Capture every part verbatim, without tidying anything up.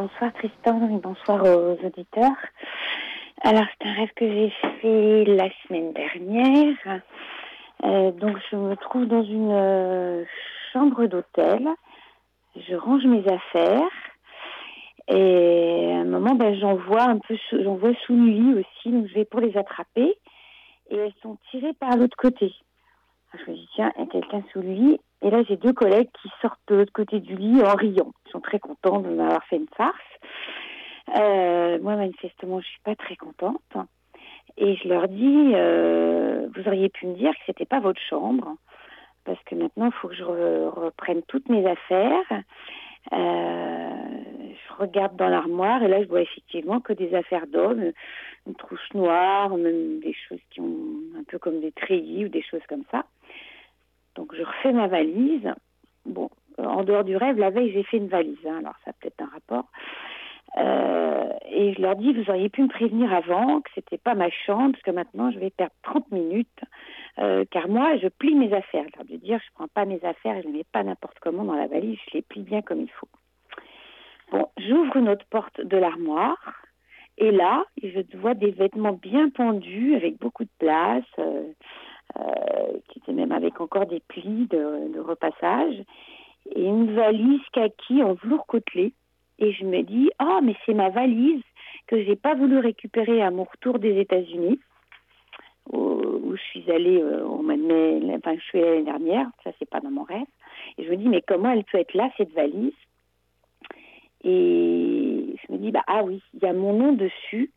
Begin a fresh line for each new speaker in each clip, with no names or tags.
bonsoir Tristan et bonsoir aux auditeurs. Alors c'est un rêve que j'ai fait la semaine dernière. Euh, donc je me trouve dans une euh, chambre d'hôtel. Je range mes affaires et à un moment ben, j'en vois un peu, sous, j'en vois sous le lit aussi. Donc je vais pour les attraper et elles sont tirées par l'autre côté. Alors, je me dis tiens, il y a quelqu'un sous le lit. Et là j'ai deux collègues qui sortent de l'autre côté du lit en riant. Ils sont très contents de m'avoir fait une farce. Euh, moi, manifestement, je suis pas très contente. Et je leur dis, euh, vous auriez pu me dire que c'était pas votre chambre, parce que maintenant, il faut que je re- reprenne toutes mes affaires. Euh, je regarde dans l'armoire et là, je vois effectivement que des affaires d'hommes, une trousse noire, même des choses qui ont un peu comme des treillis ou des choses comme ça. Donc, je refais ma valise. Bon, en dehors du rêve, la veille, j'ai fait une valise. Hein, alors, ça a peut-être un rapport. Euh, et je leur dis, vous auriez pu me prévenir avant que c'était pas ma chambre, parce que maintenant je vais perdre trente minutes, euh, car moi je plie mes affaires. Je leur dis dire, je prends pas mes affaires et je ne les mets pas n'importe comment dans la valise, je les plie bien comme il faut. Bon, j'ouvre une autre porte de l'armoire, et là, je vois des vêtements bien pendus, avec beaucoup de place, euh, euh, qui étaient même avec encore des plis de, de repassage, et une valise kaki en velours côtelé. Et je me dis, oh, mais c'est ma valise que j'ai pas voulu récupérer à mon retour des États-Unis, où, où je suis allée euh, au mois de mai, enfin, je suis allée l'année dernière, ça c'est pas dans mon rêve. Et je me dis, mais comment elle peut être là, cette valise? Et je me dis, bah, ah oui, il y a mon nom dessus.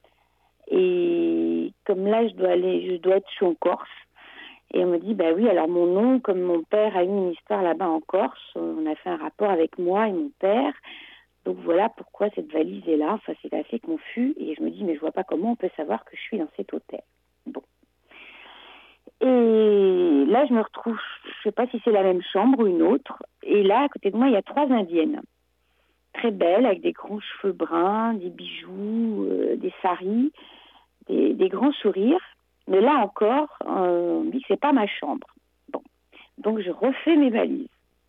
Et comme là, je dois aller, je dois être, je suis en Corse. Et on me dit, bah oui, alors mon nom, comme mon père a eu une histoire là-bas en Corse, on a fait un rapport avec moi et mon père. Donc voilà pourquoi cette valise est là. Enfin, c'est assez confus. Et je me dis, mais je vois pas comment on peut savoir que je suis dans cet hôtel. Bon. Et là, je me retrouve, je sais pas si c'est la même chambre ou une autre. Et là, à côté de moi, il y a trois Indiennes. Très belles, avec des grands cheveux bruns, des bijoux, euh, des saris, des, des grands sourires. Mais là encore, euh, on me dit que c'est pas ma chambre. Bon. Donc je refais mes valises.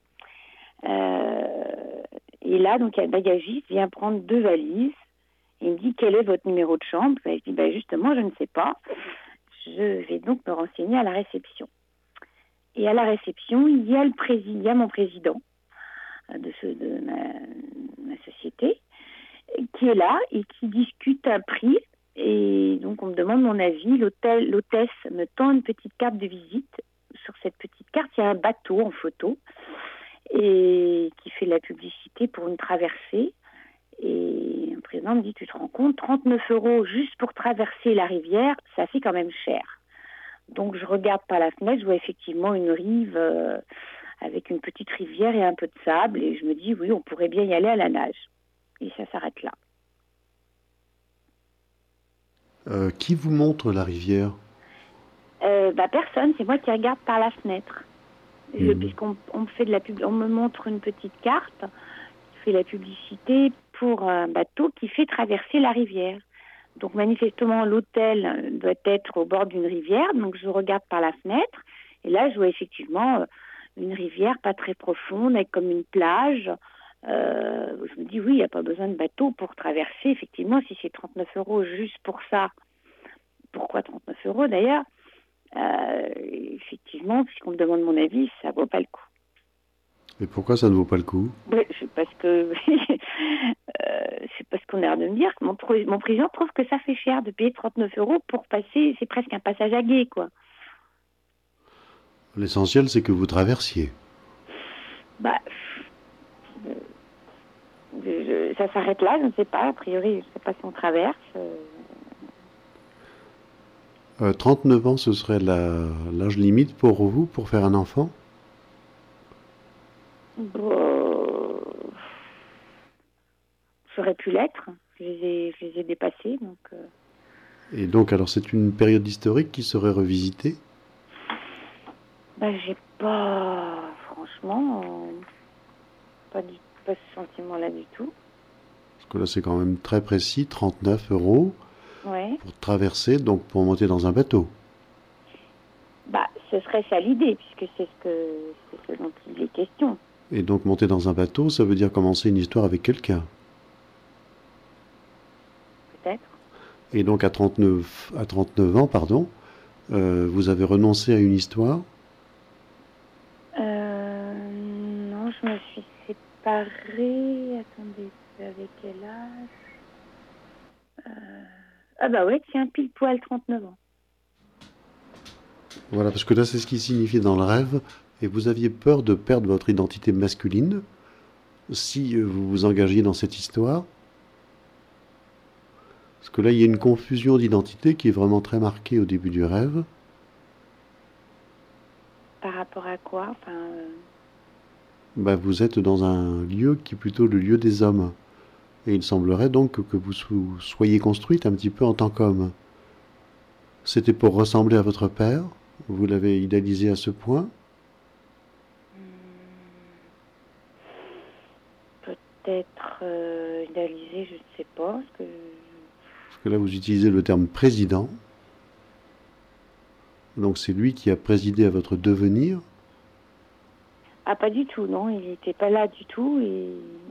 Euh, et là, donc, il y a le bagagiste vient prendre deux valises. Il me dit, quel est votre numéro de chambre? Ben, je dis, ben, justement, je ne sais pas. Je vais donc me renseigner à la réception. Et à la réception, il y a, le président, il y a mon président de, ce, de ma, ma société qui est là et qui discute un prix. Et donc, on me demande mon avis. L'hôtel, l'hôtesse me tend une petite carte de visite. Sur cette petite carte, il y a un bateau en photo et qui fait de la publicité pour une traversée. Et un président me dit, tu te rends compte, trente-neuf euros juste pour traverser la rivière, ça fait quand même cher. Donc je regarde par la fenêtre, je vois effectivement une rive euh, avec une petite rivière et un peu de sable. Et je me dis, oui, on pourrait bien y aller à la nage. Et ça s'arrête là.
Euh, qui vous montre la rivière?
Euh, bah, personne, c'est moi qui regarde par la fenêtre. Je,
Mhm.
puisqu'on on me fait de la pub, on me montre une petite carte qui fait la publicité pour un bateau qui fait traverser la rivière. Donc manifestement l'hôtel doit être au bord d'une rivière, donc je regarde par la fenêtre et là je vois effectivement une rivière pas très profonde avec comme une plage. Euh, je me dis oui, il n'y a pas besoin de bateau pour traverser. Effectivement, si c'est trente-neuf euros juste pour ça, pourquoi trente-neuf euros d'ailleurs? Euh, effectivement, puisqu'on me demande mon avis, ça vaut pas le coup.
Et pourquoi ça ne vaut pas le coup?
Oui, c'est parce que euh, c'est parce qu'on a l'air de me dire que mon, mon président trouve que ça fait cher de payer trente-neuf euros pour passer, c'est presque un passage à gué, quoi.
L'essentiel, c'est que vous traversiez.
Bah, euh, je- ça s'arrête là, je ne sais pas. A priori, je ne sais pas si on traverse. Euh,
Euh, trente-neuf ans, ce serait la- l'âge limite pour vous, pour faire un enfant?
bon, ça aurait pu l'être. Je les ai, je les ai dépassés, donc. Euh,
Et donc, alors, c'est une période historique qui serait revisitée?
bah, j'ai pas, franchement, euh, pas, du, pas ce sentiment-là du tout.
Parce que là, c'est quand même très précis, trente-neuf euros
Ouais.
pour traverser, donc pour monter dans un bateau.
Bah, ce serait ça l'idée, puisque c'est ce que c'est ce dont il est question.
Et donc, monter dans un bateau, ça veut dire commencer une histoire avec quelqu'un. Et donc à trente-neuf, à trente-neuf ans, pardon, euh, vous avez renoncé à une histoire.
Euh, non, je me suis séparée. Attendez, avec quel âge euh... Ah bah ouais, tiens, pile poil trente-neuf ans.
Voilà, parce que là, c'est ce qui signifie dans le rêve. Et vous aviez peur de perdre votre identité masculine si euh, vous vous engagiez dans cette histoire. Parce que là, il y a une confusion d'identité qui est vraiment très marquée au début du rêve.
Par rapport à quoi enfin, euh...
bah, Vous êtes dans un lieu qui est plutôt le lieu des hommes. Et il semblerait donc que, que vous soyez construite un petit peu en tant qu'homme. C'était pour ressembler à votre père. Vous l'avez idéalisé à ce point.
Peut-être euh, idéalisé, je ne sais pas. Parce que...
parce que là, vous utilisez le terme président. Donc c'est lui qui a présidé à votre devenir.
Ah, pas du tout, non. Il n'était pas là du tout. Et...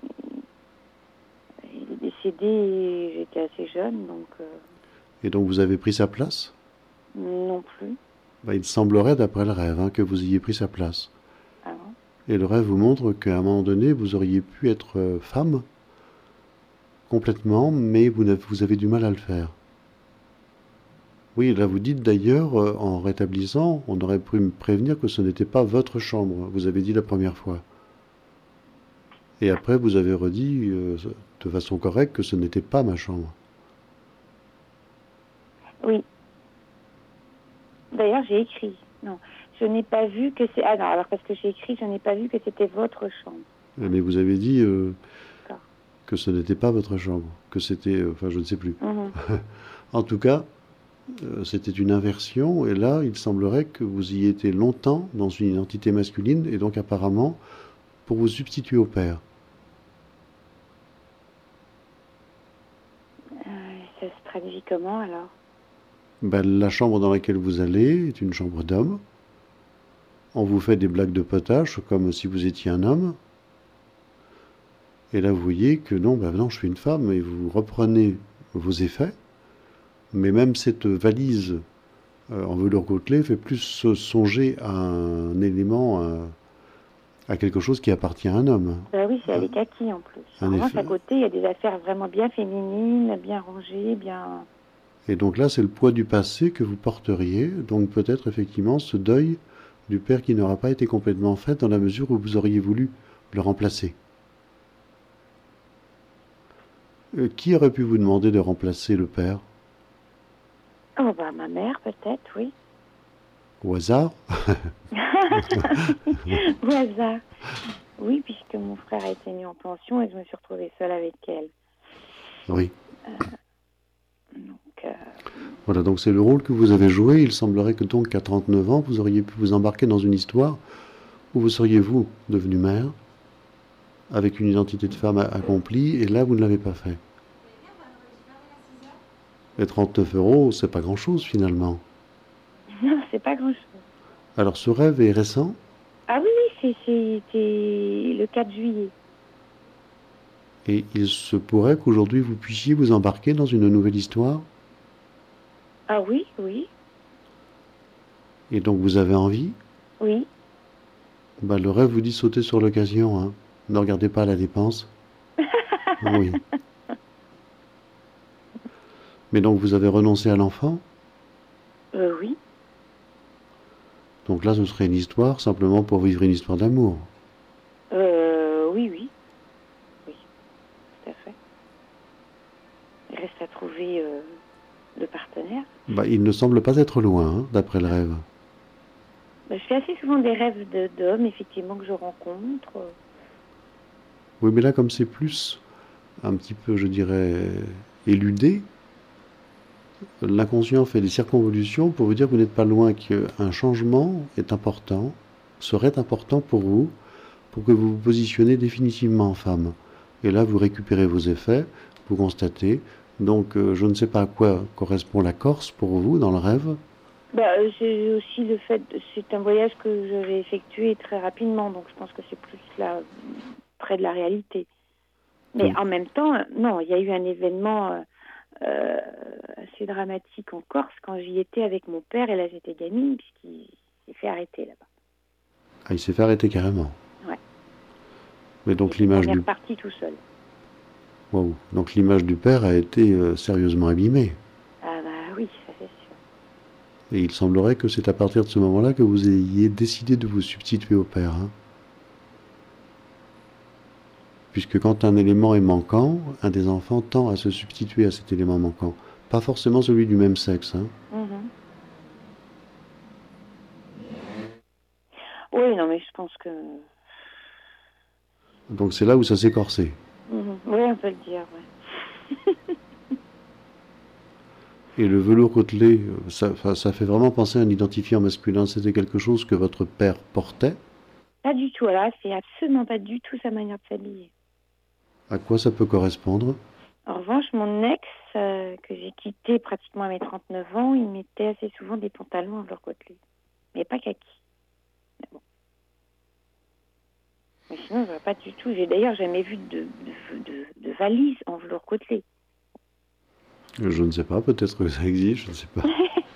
il est décédé et j'étais assez jeune, donc... Euh...
Et donc vous avez pris sa place?
Non plus.
Bah, il semblerait, d'après le rêve, hein, que vous ayez pris sa place.
Ah bon?
Et le rêve vous montre qu'à un moment donné, vous auriez pu être euh, femme, complètement, mais vous, vous avez du mal à le faire. Oui, là vous dites d'ailleurs, euh, en rétablissant, on aurait pu me prévenir que ce n'était pas votre chambre, vous avez dit la première fois. Et après, vous avez redit euh, de façon correcte que ce n'était pas ma chambre.
Oui. D'ailleurs, j'ai écrit. Non, je n'ai pas vu que c'est... Ah non, alors parce que j'ai écrit, je n'ai pas vu que c'était votre chambre.
Mais vous avez dit euh, que ce n'était pas votre chambre, que c'était... Euh, enfin, je ne sais plus. Mm-hmm. En tout cas, euh, c'était une inversion, et là, il semblerait que vous y étiez longtemps dans une identité masculine, et donc apparemment, pour vous substituer au père.
Euh, ça se traduit comment, alors?
Ben, la chambre dans laquelle vous allez est une chambre d'homme. On vous fait des blagues de potache, comme si vous étiez un homme. Et là, vous voyez que non, ben non, je suis une femme, et vous reprenez vos effets. Mais même cette valise euh, en velours côtelé fait plus songer à un élément, à, à quelque chose qui appartient à un homme.
Ben oui, c'est à les kakis en plus. En revanche, à côté, il y a des affaires vraiment bien féminines, bien rangées, bien...
Et donc là, c'est le poids du passé que vous porteriez. Donc peut-être effectivement ce deuil du père qui n'aura pas été complètement fait dans la mesure où vous auriez voulu le remplacer. Euh, qui aurait pu vous demander de remplacer le père?
Oh bah ma mère peut-être, oui.
Au hasard?
Au hasard. Oui, puisque mon frère a été mis en pension et je me suis retrouvée seule avec elle.
Oui.
Euh, donc, euh...
Voilà, donc c'est le rôle que vous avez joué. Il semblerait que donc qu'à trente-neuf ans, vous auriez pu vous embarquer dans une histoire où vous seriez vous devenu mère, avec une identité de femme accomplie, et là vous ne l'avez pas fait. Et trente-neuf euros, c'est pas grand-chose finalement.
Non, c'est pas grand-chose.
Alors ce rêve est récent?
Ah oui, oui, c'était le quatre juillet.
Et il se pourrait qu'aujourd'hui vous puissiez vous embarquer dans une nouvelle histoire?
Ah oui, oui.
Et donc vous avez envie?
Oui.
Bah, le rêve vous dit sauter sur l'occasion, hein. Ne regardez pas la dépense. Oui. Mais donc vous avez renoncé à l'enfant?
Euh, oui.
Donc là, ce serait une histoire simplement pour vivre une histoire d'amour.
Euh, oui, oui. Oui, tout à fait. Il reste à trouver euh, le partenaire.
Bah, il ne semble pas être loin, hein, d'après le rêve.
Bah, je fais assez souvent des rêves de, d'hommes, effectivement, que je rencontre.
Oui, mais là, comme c'est plus un petit peu, je dirais, éludé, l'inconscient fait des circonvolutions pour vous dire que vous n'êtes pas loin, qu'un changement est important, serait important pour vous, pour que vous vous positionnez définitivement en femme. Et là, vous récupérez vos effets, vous constatez. Donc, euh, je ne sais pas à quoi correspond la Corse pour vous dans le rêve.
Bah, c'est aussi le fait, c'est un voyage que je vais effectuer très rapidement, donc je pense que c'est plus là, près de la réalité. Mais en même temps, non, il y a eu un événement euh, assez dramatique en Corse quand j'y étais avec mon père, et là j'étais gamine, puisqu'il s'est fait arrêter là-bas.
Ah, il s'est fait arrêter carrément.
Ouais.
Mais donc
Et
l'image
on est
du...
reparti tout seul.
Waouh. Donc l'image du père a été euh, sérieusement abîmée.
Ah bah oui, ça c'est sûr.
Et il semblerait que c'est à partir de ce moment-là que vous ayez décidé de vous substituer au père. Hein. Puisque quand un élément est manquant, un des enfants tend à se substituer à cet élément manquant. Pas forcément celui du même sexe. Hein.
Mm-hmm. Oui, non mais je pense que...
Donc c'est là où ça s'est corsé.
Mm-hmm. Oui, on peut le dire, ouais.
Et le velours côtelé, ça, ça fait vraiment penser à un identifiant masculin. C'était quelque chose que votre père portait.
Pas du tout, alors c'est absolument pas du tout sa manière de s'habiller.
À quoi ça peut correspondre?
En revanche, mon ex, euh, que j'ai quitté pratiquement à mes trente-neuf ans, il mettait assez souvent des pantalons en velours côtelé. Mais pas kaki. Mais bon. Mais sinon, je vois pas du tout. J'ai d'ailleurs jamais vu de, de, de, de valise en velours côtelé.
Je ne sais pas, peut-être que ça existe, je ne sais pas.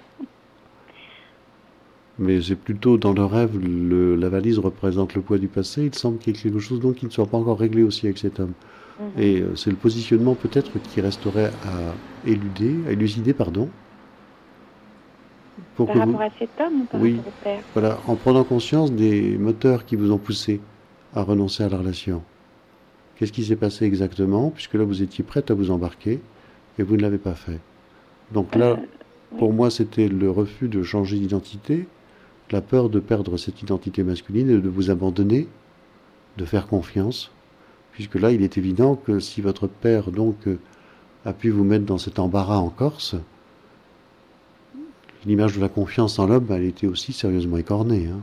Mais c'est plutôt dans le rêve, le, la valise représente le poids du passé. Il semble qu'il y ait quelque chose donc qui ne soit pas encore réglé aussi avec cet homme. Mm-hmm. Et euh, c'est le positionnement peut-être qui resterait à éluder, à élucider, pardon.
Pour par rapport vous... à cet homme ou par
oui,
rapport au père?
Voilà, en prenant conscience des moteurs qui vous ont poussé à renoncer à la relation. Qu'est-ce qui s'est passé exactement? Puisque là, vous étiez prête à vous embarquer et vous ne l'avez pas fait. Donc là, euh, oui. Pour moi, c'était le refus de changer d'identité, la peur de perdre cette identité masculine et de vous abandonner, de faire confiance, puisque là, il est évident que si votre père donc a pu vous mettre dans cet embarras en Corse, l'image de la confiance en l'homme, elle était aussi sérieusement écornée. Hein.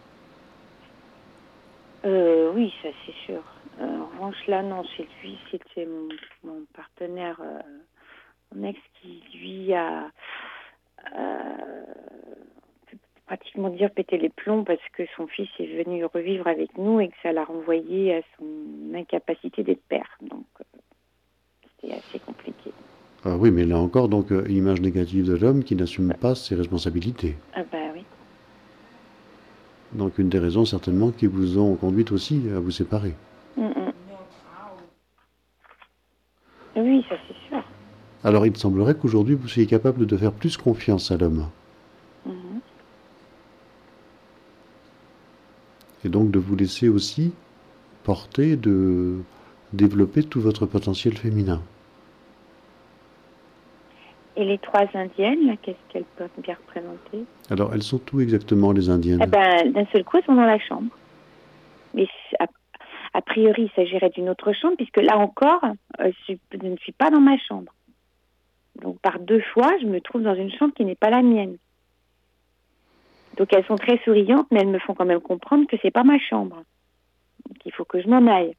Euh, oui, ça c'est sûr. Euh, en revanche, là, non, c'est lui, c'était mon, mon partenaire, euh, mon ex, qui lui a... Euh, pratiquement dire péter les plombs parce que son fils est venu revivre avec nous et que ça l'a renvoyé à son incapacité d'être père. Donc, euh, c'était assez compliqué.
Ah oui, mais là encore, donc, euh, image négative de l'homme qui n'assume pas ses responsabilités.
Ah bah oui.
Donc, une des raisons certainement qui vous ont conduite aussi à vous séparer.
Mm-mm. Oui, ça c'est sûr.
Alors, il semblerait qu'aujourd'hui, vous soyez capable de faire plus confiance à l'homme.
Mm-hmm.
Et donc de vous laisser aussi porter, de développer tout votre potentiel féminin.
Et les trois indiennes, là, qu'est-ce qu'elles peuvent bien représenter?
Alors, elles sont où exactement, les indiennes?
Eh ben, d'un seul coup, elles sont dans la chambre. Mais a, a priori, il s'agirait d'une autre chambre, puisque là encore, euh, je, je ne suis pas dans ma chambre. Donc, par deux fois, je me trouve dans une chambre qui n'est pas la mienne. Donc elles sont très souriantes, mais elles me font quand même comprendre que c'est pas ma chambre. Donc il faut que je m'en aille.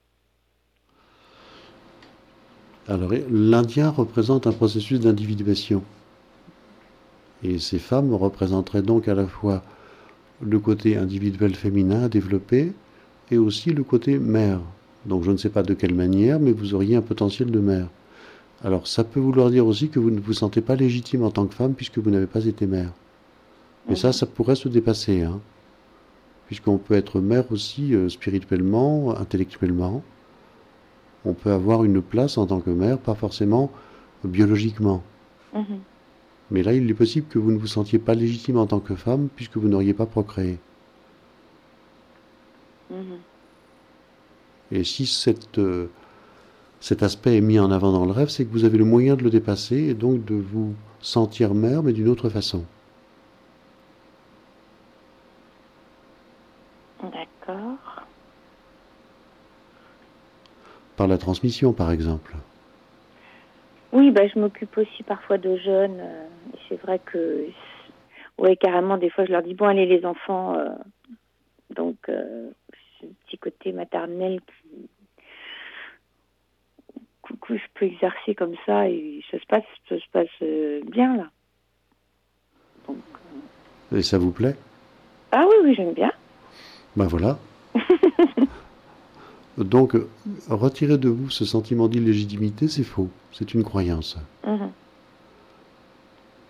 Alors l'Indien représente un processus d'individuation. Et ces femmes représenteraient donc à la fois le côté individuel féminin à développer et aussi le côté mère. Donc je ne sais pas de quelle manière, mais vous auriez un potentiel de mère. Alors ça peut vouloir dire aussi que vous ne vous sentez pas légitime en tant que femme puisque vous n'avez pas été mère. Mais ça, ça pourrait se dépasser, hein, puisqu'on peut être mère aussi euh, spirituellement, intellectuellement. On peut avoir une place en tant que mère, pas forcément euh, biologiquement.
Mm-hmm.
Mais là, il est possible que vous ne vous sentiez pas légitime en tant que femme, puisque vous n'auriez pas procréé.
Mm-hmm.
Et si cette, euh, cet aspect est mis en avant dans le rêve, c'est que vous avez le moyen de le dépasser et donc de vous sentir mère, mais d'une autre façon.
D'accord.
Par la transmission, par exemple.
Oui, bah, je m'occupe aussi parfois de jeunes. Euh, et c'est vrai que, oui, carrément, des fois, je leur dis, bon, allez, les enfants. Euh, donc, euh, ce petit côté maternel qui, que je peux exercer comme ça et ça se passe, ça se passe euh, bien, là. Donc,
euh... Et ça vous plaît?
Ah oui, oui, j'aime bien.
Ben voilà. Donc, retirer de vous ce sentiment d'illégitimité, c'est faux. C'est une croyance.
Mmh.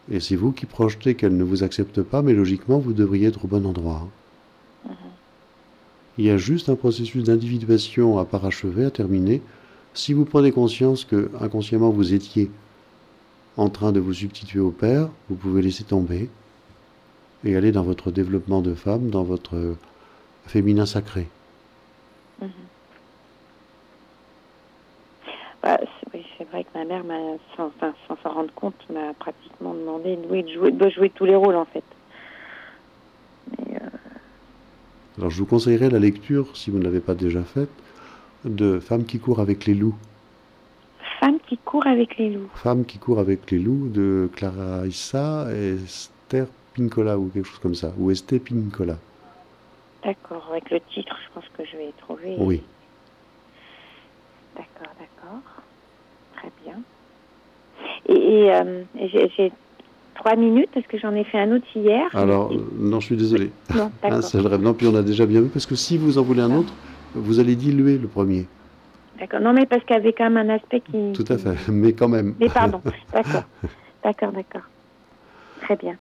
Et c'est vous qui projetez qu'elle ne vous accepte pas, mais logiquement, vous devriez être au bon endroit.
Mhm.
Il y a juste un processus d'individuation à parachever, à terminer. Si vous prenez conscience que inconsciemment vous étiez en train de vous substituer au père, vous pouvez laisser tomber et aller dans votre développement de femme, dans votre féminin sacré.
Mhm. Bah, c'est, oui, c'est vrai que ma mère, m'a, sans, enfin, sans s'en rendre compte, m'a pratiquement demandé de jouer, de jouer, de jouer tous les rôles en fait. Mais, euh...
Alors je vous conseillerais la lecture, si vous ne l'avez pas déjà faite, de Femme qui court avec les loups.
Femme qui court avec les loups.
Femme qui court avec les loups de Clara Issa et Esther Pinkola ou quelque chose comme ça, ou Esther Pinkola.
D'accord, avec le titre, je pense que je vais trouver.
Oui.
D'accord, d'accord. Très bien. Et, et, euh, et j'ai, j'ai trois minutes parce que j'en ai fait un autre hier.
Alors,
mais...
non, je suis désolé.
Non, d'accord.
Un seul rêve. Non, puis on a déjà bien vu, parce que si vous en voulez un autre, vous allez diluer le premier.
D'accord. Non, mais parce qu'il y avait quand même un aspect qui...
Tout à fait, mais quand même.
Mais pardon, d'accord. D'accord, d'accord. Très bien.